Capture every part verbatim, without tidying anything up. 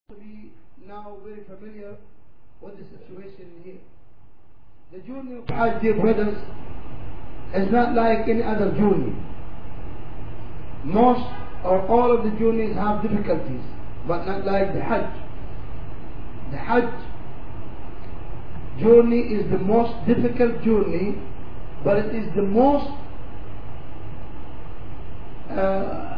to be now very familiar with the situation here. The journey of Hajj, dear brothers, is not like any other journey. Most or all of the journeys have difficulties, but not like the Hajj. The Hajj journey is the most difficult journey, but it is the most uh,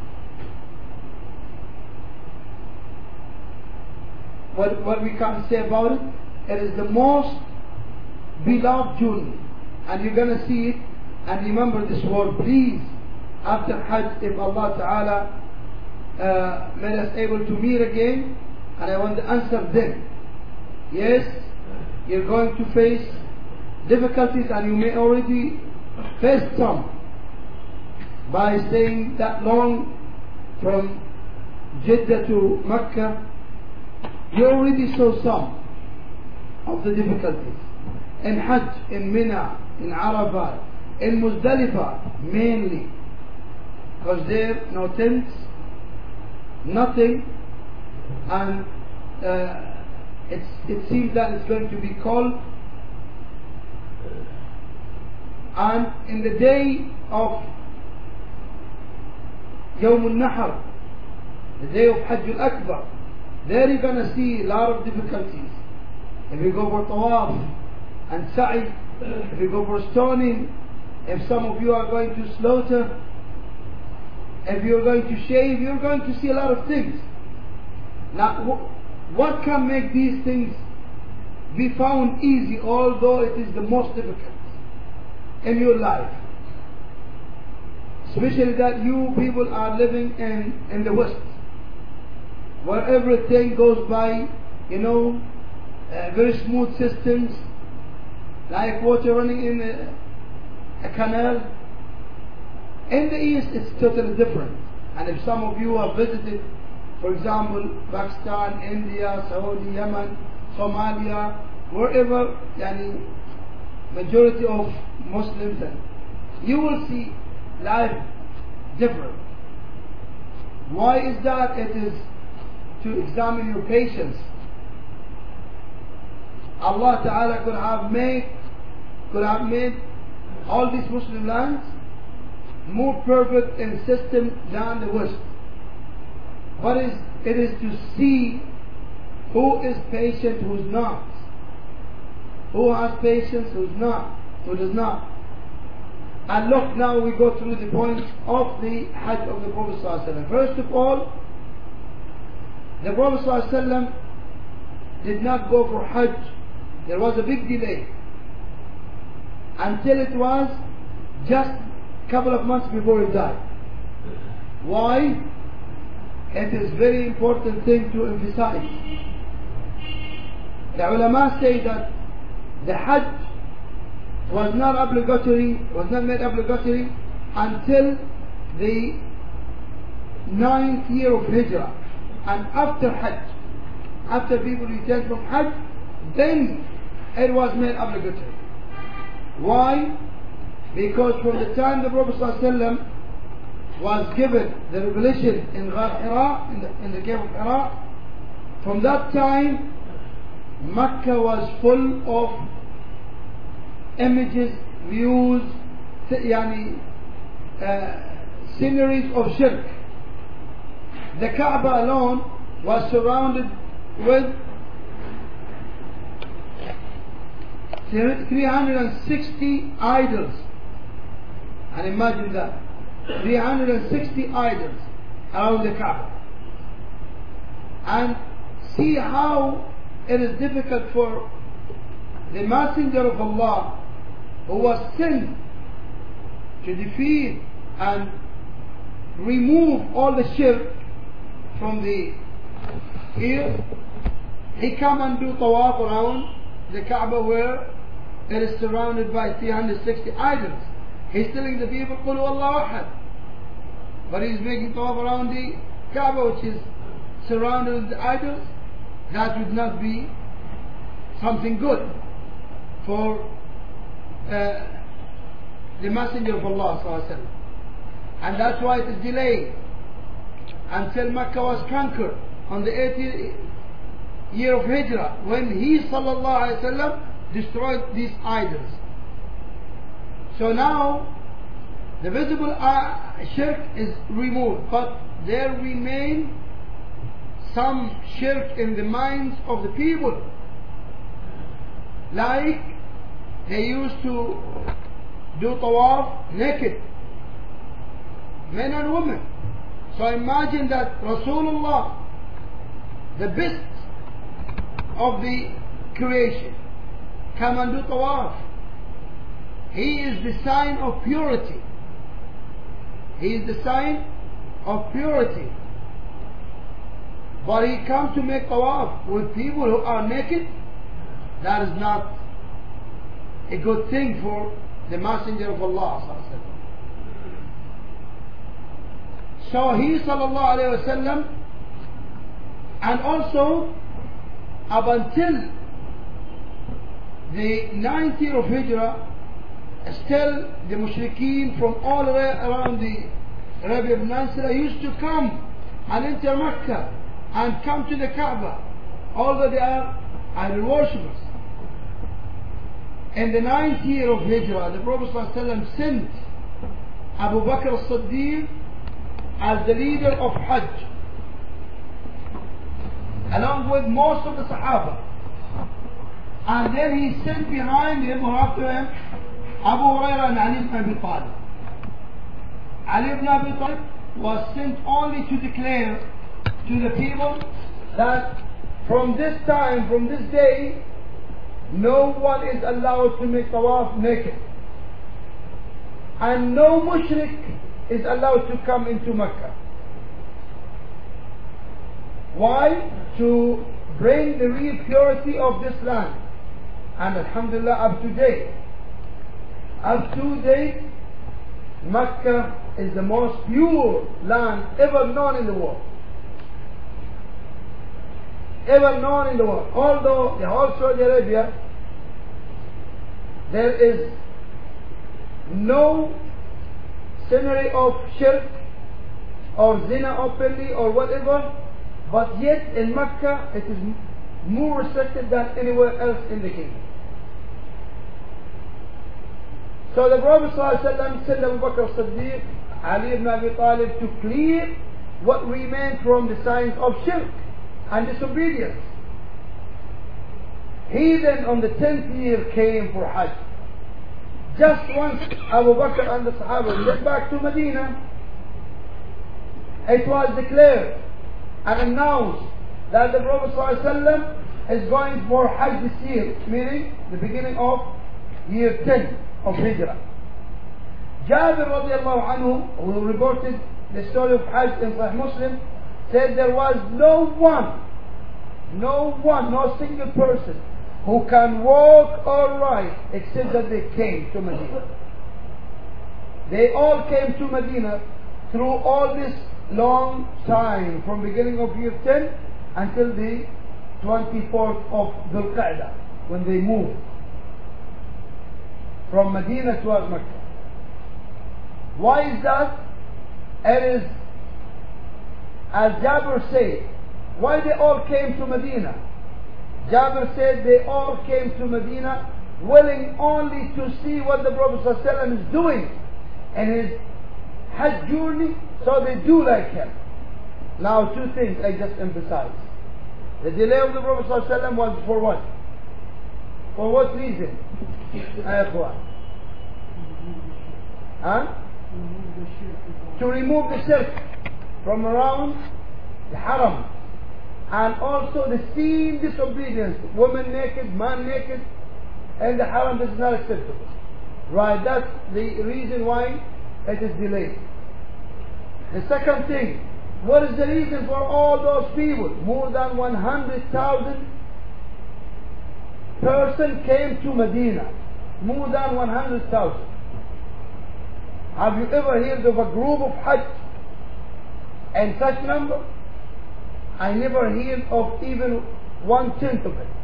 what, what we can say about it, it is the most beloved journey. And you're going to see it, and remember this word, please, after Hajj, if Allah Ta'ala uh, made us able to meet again, and I want to answer them. Yes, you're going to face difficulties, and you may already face some by staying that long from Jeddah to Mecca. You already saw some of the difficulties in Hajj, in Mina, in Arafat, in Muzdalifah mainly, because there no tents, nothing, and uh, it's, it seems that it's going to be cold. And in the day of Yawm al-Nahr, the day of Hajj al-Akbar, there you're going to see a lot of difficulties. If you go for tawaf and sa'i, if you go for stoning, if some of you are going to slaughter, if you're going to shave, you're going to see a lot of things. Now, what can make these things be found easy, although it is the most difficult in your life? Especially that you people are living in, in the West, where everything goes by, you know, uh, very smooth systems, like water running in a, a canal. In the East, it's totally different. And if some of you have visited, for example, Pakistan, India, Saudi, Yemen, Somalia, wherever, yani, majority of Muslims, you will see life different. Why is that? It is to examine your patience. Allah Ta'ala could have made could have made all these Muslim lands more perfect in system than the West. But it is, it is to see who is patient, who is not. Who has patience, who is not, who does not. And look, now we go through the points of the Hajj of the Prophet ﷺ. First of all, the Prophet ﷺ did not go for Hajj. There was a big delay until it was just a couple of months before he died. Why? It is very important thing to emphasize. The ulama say that the Hajj was not obligatory, was not made obligatory until the ninth year of Hijrah. And after Hajj, after people returned from Hajj, then it was made obligatory. Why? Because from the time the Prophet ﷺ was given the revelation in Ghar Hira, in the, in the cave of Hira, from that time Mecca was full of images, views, yani, uh, sceneries of shirk. The Kaaba alone was surrounded with three hundred sixty idols. And imagine that, three hundred sixty idols around the Kaaba. And see how it is difficult for the Messenger of Allah, who was sent to defeat and remove all the shirk from the here. He come and do tawaf around the Kaaba where it is surrounded by three hundred sixty idols. He's telling the people, Qul Allahu Ahad. But he's making tawaf around the Kaaba, which is surrounded with the idols. That would not be something good for uh, the Messenger of Allah sallallahu alaihi wasallam. And that's why it is delayed until Mecca was conquered. on the eightieth year of Hijrah, when he sallallahu alaihi wasallam destroyed these idols. So now the visible uh, shirk is removed, but there remain some shirk in the minds of the people. Like they used to do tawaf naked, men and women. So imagine that Rasulullah, the best of the creation, come and do tawaf. He is the sign of purity. He is the sign of purity. But he comes to make tawaf with people who are naked. That is not a good thing for the Messenger of Allah. So he sallallahu alayhi wa sallam, and also up until the ninth year of Hijrah, still the mushrikeen from all around the Arabian Peninsula used to come and enter Mecca and come to the Kaaba, although they are idol worshippers. In the ninth year of Hijrah, the Prophet ﷺ sent Abu Bakr as-Siddiq as the leader of Hajj, along with most of the Sahaba. And then he sent behind him, or after him, Abu Hurairah and Ali ibn Abi Talib. Ali ibn Abi Talib was sent only to declare to the people that from this time, from this day, no one is allowed to make tawaf naked. And no mushrik is allowed to come into Mecca. Why? To bring the real purity of this land. And alhamdulillah, up to date, up to date, Mecca is the most pure land ever known in the world. Ever known in the world. Although the whole Saudi Arabia, there is no scenery of shirk or zina openly or whatever, but yet in Mecca it is more restricted than anywhere else in the kingdom. So the Prophet ﷺ sent Abu Bakr as-Siddiq, Ali ibn Abi Talib, to clear what remained from the signs of shirk and disobedience. He then on the tenth year came for Hajj. Just once Abu Bakr and the Sahaba went back to Medina, it was declared and announced that the Prophet ﷺ is going for Hajj this year, meaning the beginning of year ten of Hijrah. Jabir radiallahu anhu, who reported the story of Hajj in Sahih Muslim, said there was no one, no one, no single person who can walk or ride except that they came to Medina. They all came to Medina through all this long time, from beginning of year ten until the twenty-fourth of Dhul Qa'dah, when they moved from Medina towards Mecca. Why is that? It is, as Jabir said, why they all came to Medina? Jabir said they all came to Medina willing only to see what the Prophet ﷺ is doing in his Hajj journey, so they do like him. Now two things I just emphasize. The delay of the Prophet ﷺ was for what? For what reason? Huh? To remove the shirk from around the haram, and also the seen disobedience, woman naked, man naked, and the haram is not acceptable. Right, that's the reason why it is delayed. The second thing, what is the reason for all those people? More than one hundred thousand person came to Medina. More than one hundred thousand. Have you ever heard of a group of Hajj and such number? I never heard of even one tenth of it.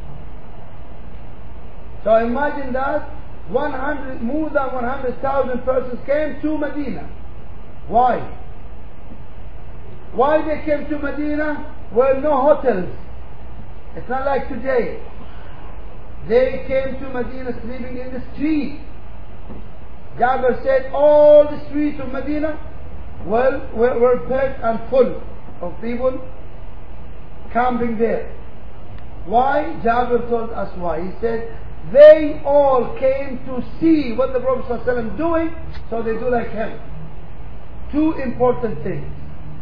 So imagine that one hundred, more than one hundred thousand persons came to Medina. Why? Why they came to Medina? were no hotels. It's not like today. They came to Medina sleeping in the street. Jabir said all the streets of Medina were, were, were packed and full of people camping there. Why? Jabir told us why. He said they all came to see what the Prophet ﷺ doing, so they do like him. Two important things.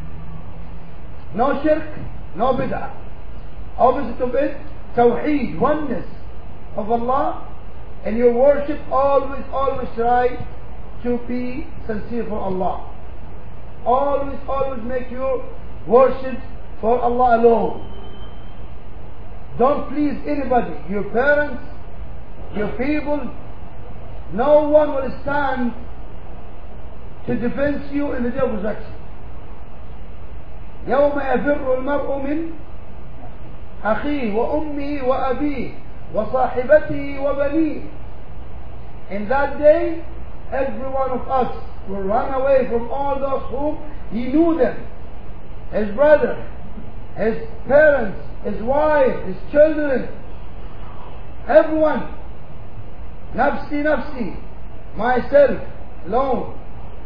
No shirk, no bid'ah. Opposite of it, tawheed, oneness of Allah. And your worship, always, always try to be sincere for Allah. Always, always make your worship for Allah alone. Don't please anybody, your parents, your people. No one will stand to defend you in the day of resurrection. يوم يفر المرء من أخيه وأمه وأبيه وصاحبته وبنيه. In that day, every one of us will run away from all those whom he knew them. His brother, his parents, his wife, his children, everyone. Nafsi, nafsi, myself, alone.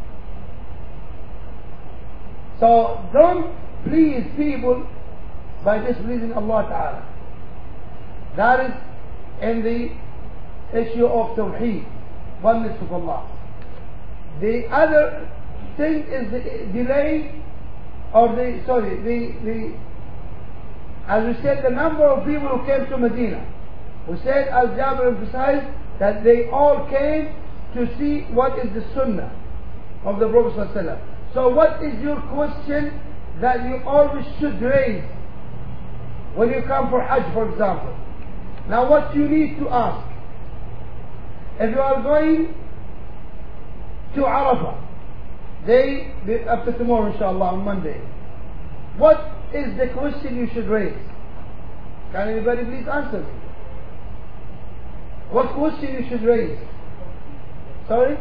So don't please people by displeasing Allah Ta'ala. That is in the issue of Tawheed, oneness of Allah. The other thing is the delay, or the, sorry, the, the, as we said, the number of people who came to Medina. We said, as Jabir emphasized, that they all came to see what is the Sunnah of the Prophet ﷺ. So what is your question that you always should raise when you come for Hajj, for example? Now what you need to ask, if you are going to Arafah, day after tomorrow inshallah, on Monday, what is the question you should raise? Can anybody please answer me? What question you should raise? Sorry?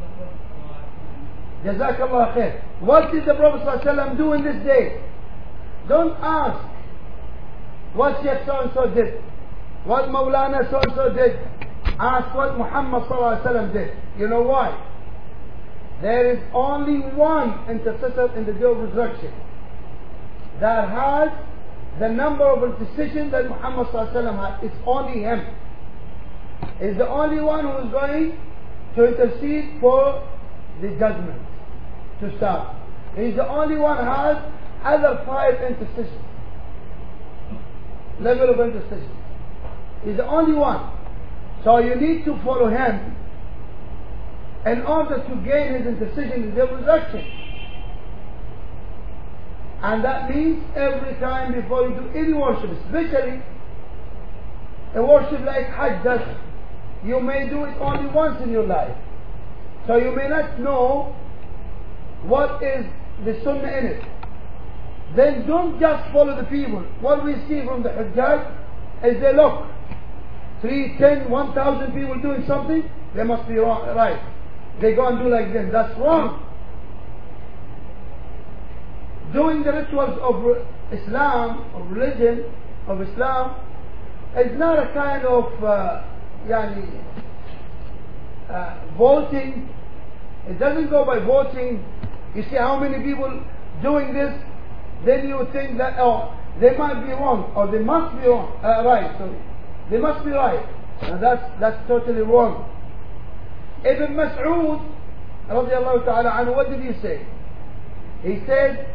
Jazakallah khair. What did the Prophet ﷺ do in this day? Don't ask what Sheikh so-and-so did, what Mawlana so-and-so did. Ask what Muhammad ﷺ did. You know why? There is only one intercessor in the day of resurrection that has the number of intercession that Muhammad ﷺ had. It's only him. He's the only one who is going to intercede for the judgment to start. He's the only one who has other five intercessions, level of intercession. He's the only one. So you need to follow him in order to gain his intercession in the resurrection. And that means every time before you do any worship, especially a worship like Hajj, that you may do it only once in your life. So you may not know what is the Sunnah in it. Then don't just follow the people. What we see from the Hajjaj is they look, three, ten, one thousand people doing something, they must be wrong, right. They go and do like them. That's wrong. Doing the rituals of Islam, of religion, of Islam, is not a kind of uh, yani, uh, voting. It doesn't go by voting. You see how many people doing this, then you think that, oh, they might be wrong, or they must be wrong, uh, right, sorry. They must be right. And that's, that's totally wrong. Ibn Mas'ud, radiallahu ta'ala anhu, what did he say? He said,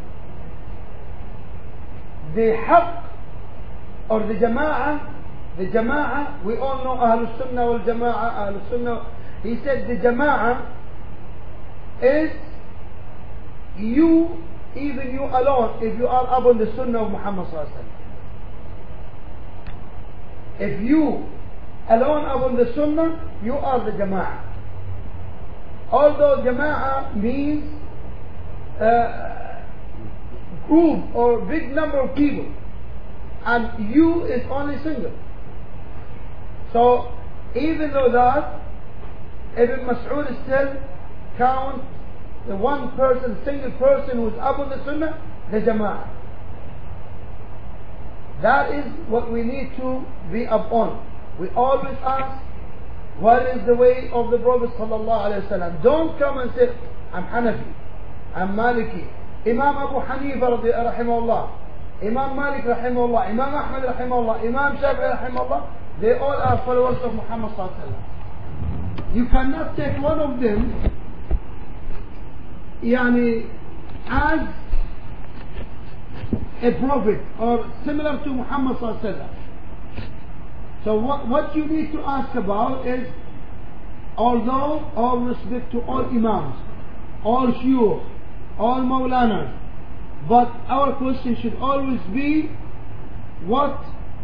the haqq, or the jama'ah, the jama'ah, we all know Ahlul Sunnah wal Jama'ah, Ahlul Sunnah. He said the jama'ah is you, even you alone, if you are upon the Sunnah of Muhammad sallallahu alaihi wasallam. If you alone upon the Sunnah, you are the jama'ah. Although jama'ah means uh, group or big number of people, and you is only single. So even though that, Ibn Mas'ud still count the one person, single person who is up on the Sunnah, the Jama'ah. That is what we need to be upon. We always ask, what is the way of the Prophet sallallahu alaihi wasallam? Don't come and say, I'm Hanafi, I'm Maliki. Imam Abu Hanifa rahimahullah, Imam Malik rahimahullah, Imam Ahmad rahimahullah, Imam Shafi'i rahimahullah, they all are followers of Muhammad sallallahu alaihi wasallam. You cannot take one of them yani, as a prophet or similar to Muhammad sallallahu alaihi wasallam. So what, what you need to ask about is, although all respect to all Imams, all Shuyukh, all Maulanas, but our question should always be, what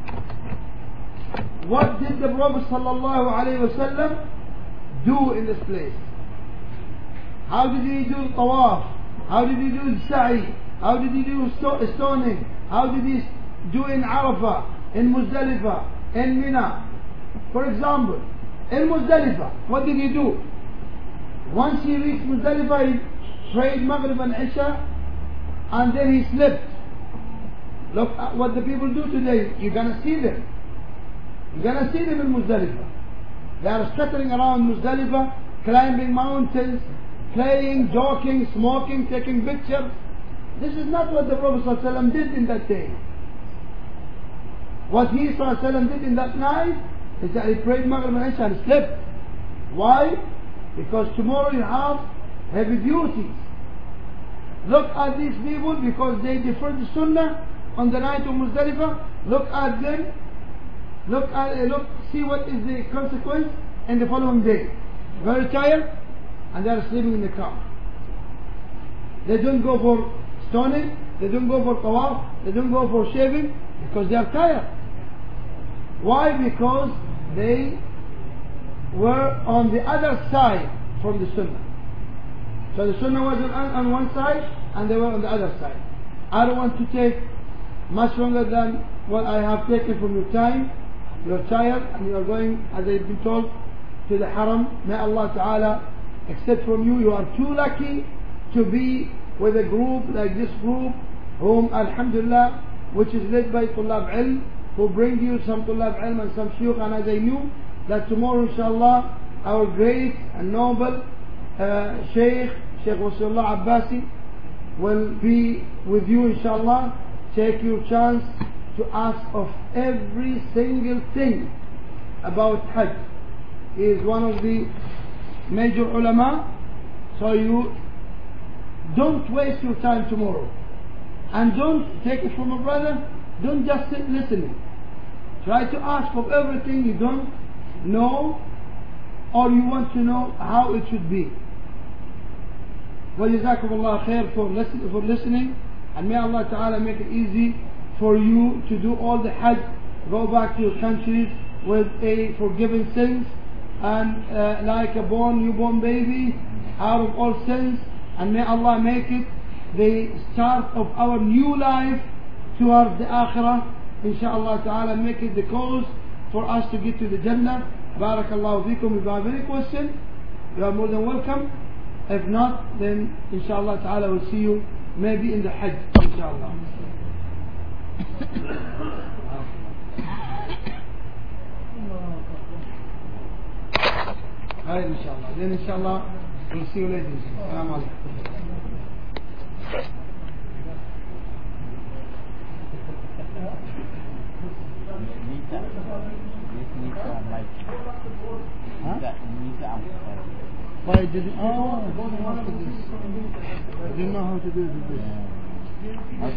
what did the Prophet sallallahu alaihi wasallam do in this place? How did he do tawaf? How did he do sa'i? How did he do stoning? How did he do in Arafah, in Muzdalifah, in Mina? For example, in Muzdalifah, what did he do? Once he reached Muzdalifah, he prayed Maghrib and Isha, and then he slept. Look at what the people do today. You're going to see them. You're going to see them in Muzdalifah. They are scattering around Muzdalifah, climbing mountains, playing, joking, smoking, taking pictures. This is not what the Prophet ﷺ did in that day. What he ﷺ did in that night is that he prayed Maghrib and Isha and slept. Why? Because tomorrow you have heavy duties. Look at these people, because they deferred the Sunnah on the night of Muzdalifah. Look at them. Look at uh, look. See what is the consequence in the following day. Very tired, and they are sleeping in the car. They don't go for stoning. They don't go for tawaf. They don't go for shaving because they are tired. Why? Because they were on the other side from the Sunnah. So the Sunnah was on, on one side and they were on the other side. I don't want to take much longer than what I have taken from your time. You're tired and you are going, as I've been told, to the Haram. May Allah Ta'ala accept from you. You are too lucky to be with a group like this group, whom Alhamdulillah, which is led by Tullab Ilm, who bring you some Tullab Ilm and some Shuyukh. And as I knew that tomorrow inshallah our great and noble uh, Shaykh, Shaykh Wasiullah Abbasi will be with you inshallah. Take your chance to ask of every single thing about Hajj. He is one of the major ulama, so you don't waste your time tomorrow. And don't take it from a brother, don't just sit listening. Try to ask of everything you don't know or you want to know how it should be. وَجَزَاكُمُ اللَّهُ خَيْرًا for, listen, for listening, and may Allah Ta'ala make it easy for you to do all the Hajj, go back to your countries with a forgiven sins, and uh, like a born newborn baby out of all sins, and may Allah make it the start of our new life towards the Akhirah. Inshallah Ta'ala, make it the cause for us to get to the Jannah. Barakallahu feekum. If you have any question, you are more than welcome. If not, then inshallah Ta'ala we'll see you maybe in the Hajj, inshallah. Alright, inshallah. Then inshallah we'll see you later. Assalamu alaikum. Why did it? Oh, I didn't know how to do this. I didn't know how to do this.